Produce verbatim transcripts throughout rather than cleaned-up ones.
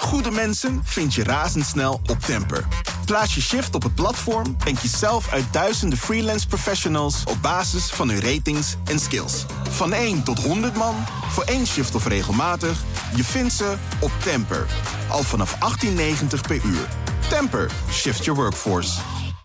Goede mensen vind je razendsnel op Temper. Plaats je shift op het platform en kies zelf uit duizenden freelance professionals op basis van hun ratings en skills. Van één tot honderd man, voor één shift of regelmatig, je vindt ze op Temper. Al vanaf achttien negentig per uur. Temper, shift your workforce.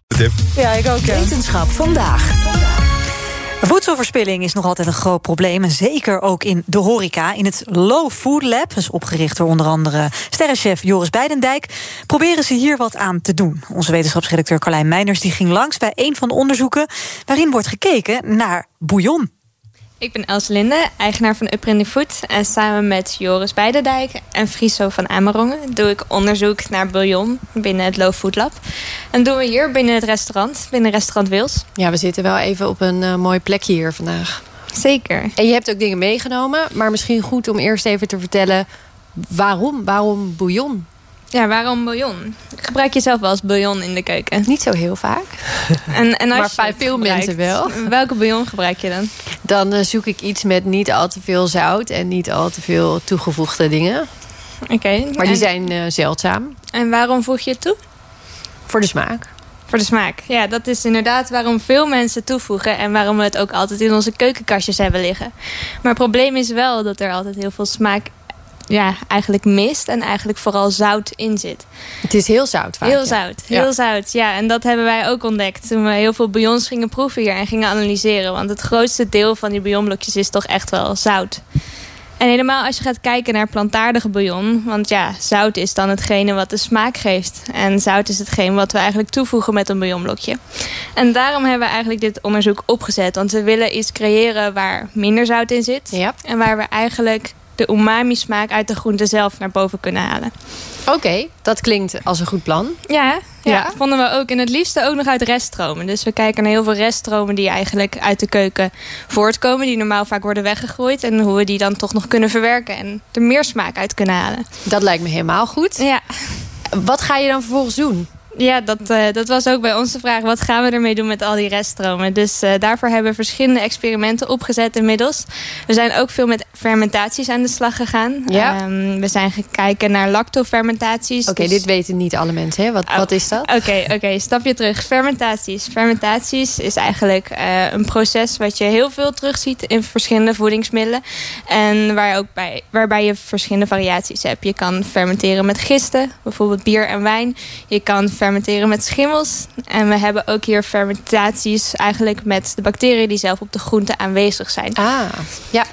Ja, ik ook. Ja. Wetenschap vandaag. Voedselverspilling is nog altijd een groot probleem. En zeker ook in de horeca. In het Low Food Lab, dat is opgericht door onder andere sterrenchef Joris Beidendijk, proberen ze hier wat aan te doen. Onze wetenschapsredacteur Carlijn Meijners die ging langs bij een van de onderzoeken waarin wordt gekeken naar bouillon. Ik ben Els Linde, eigenaar van Uprendy Food. En samen met Joris Beidendijk en Friso van Amerongen doe ik onderzoek naar bouillon binnen het Low Food Lab. En doen we hier binnen het restaurant, binnen restaurant Wils. Ja, we zitten wel even op een uh, mooi plekje hier vandaag. Zeker. En je hebt ook dingen meegenomen, maar misschien goed om eerst even te vertellen waarom, waarom bouillon? Ja, waarom bouillon? Gebruik je zelf wel eens bouillon in de keuken? Niet zo heel vaak. En, en als maar je veel gebruikt, mensen wel. Welke bouillon gebruik je dan? Dan uh, zoek ik iets met niet al te veel zout en niet al te veel toegevoegde dingen. Oké. Okay. Maar die en, zijn uh, zeldzaam. En waarom voeg je het toe? Voor de smaak. Voor de smaak. Ja, dat is inderdaad waarom veel mensen toevoegen en waarom we het ook altijd in onze keukenkastjes hebben liggen. Maar het probleem is wel dat er altijd heel veel smaak ja, eigenlijk mist en eigenlijk vooral zout in zit. Het is heel zout vaak. Heel ja. zout, heel ja. zout. Ja, en dat hebben wij ook ontdekt toen we heel veel bouillons gingen proeven hier en gingen analyseren. Want het grootste deel van die bouillonblokjes is toch echt wel zout. En helemaal als je gaat kijken naar plantaardige bouillon. Want ja, zout is dan hetgene wat de smaak geeft. En zout is hetgene wat we eigenlijk toevoegen met een bouillonblokje. En daarom hebben we eigenlijk dit onderzoek opgezet. Want we willen iets creëren waar minder zout in zit. Ja. En waar we eigenlijk de umami-smaak uit de groente zelf naar boven kunnen halen. Oké, okay, dat klinkt als een goed plan. Ja, ja, ja, vonden we ook. En het liefste ook nog uit reststromen. Dus we kijken naar heel veel reststromen die eigenlijk uit de keuken voortkomen. Die normaal vaak worden weggegooid. En hoe we die dan toch nog kunnen verwerken. En er meer smaak uit kunnen halen. Dat lijkt me helemaal goed. Ja. Wat ga je dan vervolgens doen? Ja, dat, uh, dat was ook bij ons de vraag. Wat gaan we ermee doen met al die reststromen? Dus uh, daarvoor hebben we verschillende experimenten opgezet inmiddels. We zijn ook veel met fermentaties aan de slag gegaan. Ja. Um, we zijn gaan kijken naar lactofermentaties. Oké, okay, dus dit weten niet alle mensen. Hè? Wat, oh, wat is dat? Oké, okay, oké, okay, stapje terug. Fermentaties. Fermentaties is eigenlijk uh, een proces wat je heel veel terugziet in verschillende voedingsmiddelen. En waar ook bij, waarbij je verschillende variaties hebt. Je kan fermenteren met gisten, bijvoorbeeld bier en wijn. Je kan fermenteren met schimmels. En we hebben ook hier fermentaties eigenlijk met de bacteriën die zelf op de groente aanwezig zijn. Ah, ja.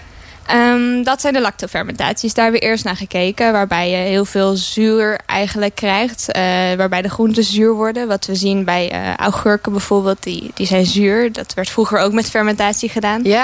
Um, dat zijn de lactofermentaties. Daar hebben we eerst naar gekeken. Waarbij je heel veel zuur eigenlijk krijgt. Uh, waarbij de groenten zuur worden. Wat we zien bij uh, augurken bijvoorbeeld. Die, die zijn zuur. Dat werd vroeger ook met fermentatie gedaan. Ja.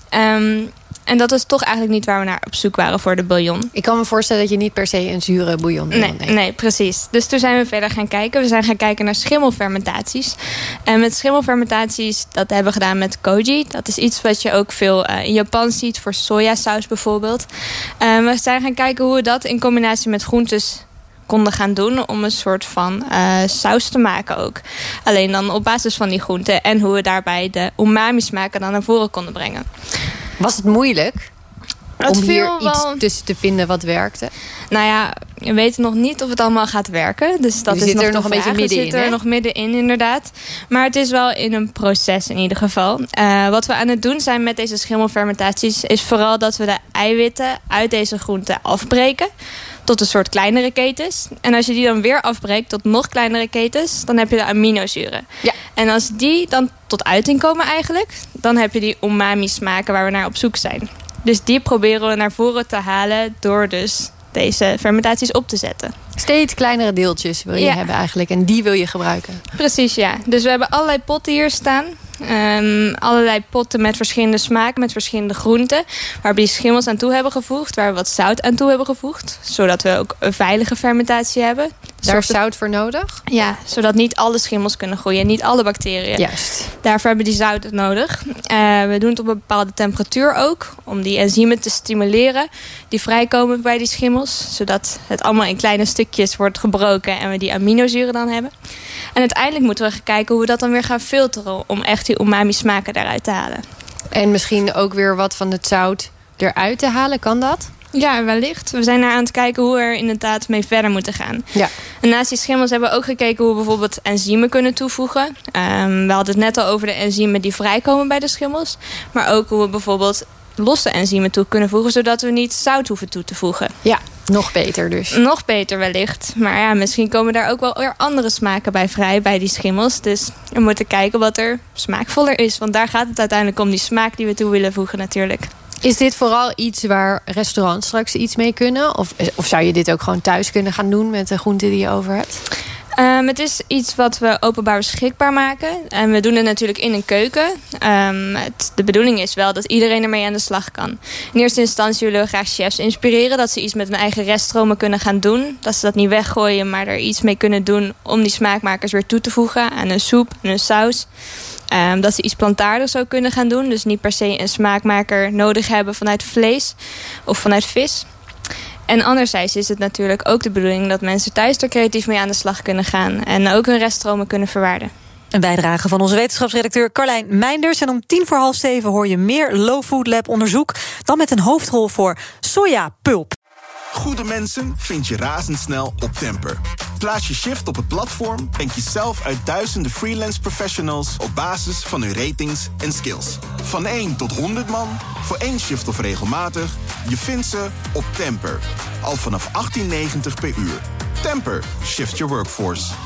Um, En dat is toch eigenlijk niet waar we naar op zoek waren voor de bouillon. Ik kan me voorstellen dat je niet per se een zure bouillon wil. Nee, nee. nee, precies. Dus toen zijn we verder gaan kijken. We zijn gaan kijken naar schimmelfermentaties. En met schimmelfermentaties, dat hebben we gedaan met koji. Dat is iets wat je ook veel uh, in Japan ziet voor sojasaus bijvoorbeeld. Uh, we zijn gaan kijken hoe we dat in combinatie met groentes konden gaan doen om een soort van uh, saus te maken ook. Alleen dan op basis van die groenten. En hoe we daarbij de umami smaken dan naar voren konden brengen. Was het moeilijk het om hier wel... iets tussen te vinden wat werkte? Nou ja, we weten nog niet of het allemaal gaat werken. Dus dat je is zit nog er nog een beetje middenin. We zitten er nog middenin, inderdaad. Maar het is wel in een proces in ieder geval. Uh, wat we aan het doen zijn met deze schimmelfermentaties is vooral dat we de eiwitten uit deze groenten afbreken tot een soort kleinere ketens. En als je die dan weer afbreekt tot nog kleinere ketens, dan heb je de aminozuren. Ja. En als die dan tot uiting komen eigenlijk, dan heb je die umami smaken waar we naar op zoek zijn. Dus die proberen we naar voren te halen door dus deze fermentaties op te zetten. Steeds kleinere deeltjes wil je ja. hebben eigenlijk. En die wil je gebruiken. Precies, ja. Dus we hebben allerlei potten hier staan. Um, allerlei potten met verschillende smaken, met verschillende groenten. Waar we die schimmels aan toe hebben gevoegd. Waar we wat zout aan toe hebben gevoegd. Zodat we ook een veilige fermentatie hebben. Daar is zout voor nodig? Ja, zodat niet alle schimmels kunnen groeien. Niet alle bacteriën. Juist. Daarvoor hebben we die zout nodig. Uh, we doen het op een bepaalde temperatuur ook. Om die enzymen te stimuleren. Die vrijkomen bij die schimmels. Zodat het allemaal in kleine stukjes wordt gebroken. En we die aminozuren dan hebben. En uiteindelijk moeten we gaan kijken hoe we dat dan weer gaan filteren. Om echt die umami smaken daaruit te halen. En misschien ook weer wat van het zout eruit te halen. Kan dat? Ja, wellicht. We zijn naar aan het kijken hoe we er inderdaad mee verder moeten gaan. Ja. En naast die schimmels hebben we ook gekeken hoe we bijvoorbeeld enzymen kunnen toevoegen. Um, we hadden het net al over de enzymen die vrijkomen bij de schimmels. Maar ook hoe we bijvoorbeeld losse enzymen toe kunnen voegen, zodat we niet zout hoeven toe te voegen. Ja, nog beter dus. Nog beter wellicht. Maar ja, misschien komen daar ook wel weer andere smaken bij vrij, bij die schimmels. Dus we moeten kijken wat er smaakvoller is. Want daar gaat het uiteindelijk om, die smaak die we toe willen voegen natuurlijk. Is dit vooral iets waar restaurants straks iets mee kunnen? Of, of zou je dit ook gewoon thuis kunnen gaan doen met de groenten die je over hebt? Um, het is iets wat we openbaar beschikbaar maken. En we doen het natuurlijk in een keuken. Um, het, de bedoeling is wel dat iedereen ermee aan de slag kan. In eerste instantie willen we graag chefs inspireren. Dat ze iets met hun eigen reststromen kunnen gaan doen. Dat ze dat niet weggooien, maar er iets mee kunnen doen om die smaakmakers weer toe te voegen aan een soep en een saus. Um, dat ze iets plantaardigs ook kunnen gaan doen. Dus niet per se een smaakmaker nodig hebben vanuit vlees of vanuit vis. En anderzijds is het natuurlijk ook de bedoeling dat mensen thuis er creatief mee aan de slag kunnen gaan. En ook hun reststromen kunnen verwaarden. Een bijdrage van onze wetenschapsredacteur Carlijn Meinders. En om tien voor half zeven hoor je meer Low Food Lab onderzoek. Dan met een hoofdrol voor sojapulp. Goede mensen vind je razendsnel op Temper. Plaats je shift op het platform en kies zelf uit duizenden freelance professionals op basis van hun ratings en skills. Van één tot honderd man, voor één shift of regelmatig, je vindt ze op Temper. Al vanaf achttien negentig per uur. Temper, shift your workforce.